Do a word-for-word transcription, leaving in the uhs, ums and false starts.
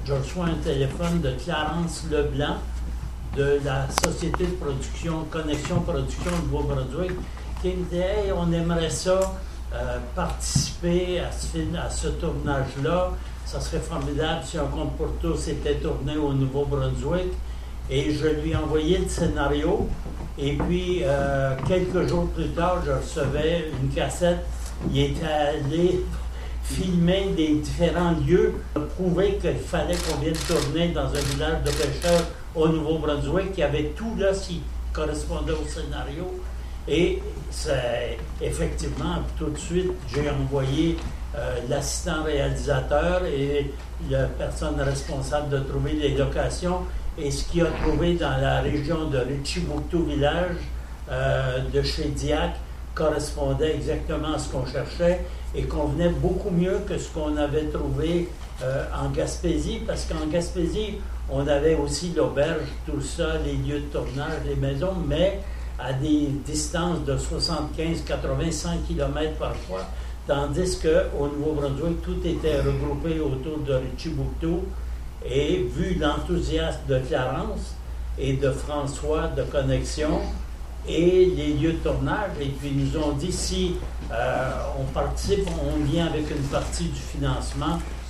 je reçois un téléphone de Clarence Leblanc de la société de production, Connexion Production de Nouveau-Brunswick, qui me dit « Hey, on aimerait ça euh, participer à ce, film, à ce tournage-là. Ça serait formidable si Un Conte pour tous était tourné au Nouveau-Brunswick. » Et je lui ai envoyé le scénario. Et puis, euh, quelques jours plus tard, je recevais une cassette. Il était allé filmer des différents lieux, prouver qu'il fallait qu'on vienne tourner dans un village de pêcheurs au Nouveau-Brunswick. Il y avait tout là qui correspondait au scénario. Et c'est, effectivement, tout de suite, j'ai envoyé euh, l'assistant réalisateur et la personne responsable de trouver les locations. Et ce qu'il a trouvé dans la région de Richibouctou Village, euh, de chez Diac, correspondait exactement à ce qu'on cherchait et convenait beaucoup mieux que ce qu'on avait trouvé euh, en Gaspésie, parce qu'en Gaspésie, on avait aussi l'auberge, tout ça, les lieux de tournage, les maisons, mais à des distances de soixante-quinze, quatre-vingts, cent kilomètres parfois, tandis qu'au Nouveau-Brunswick, tout était regroupé autour de Richibouctou. Et vu l'enthousiasme de Clarence et de François de Connexion et les lieux de tournage, et puis ils nous ont dit si euh, on participe, on vient avec une partie du financement,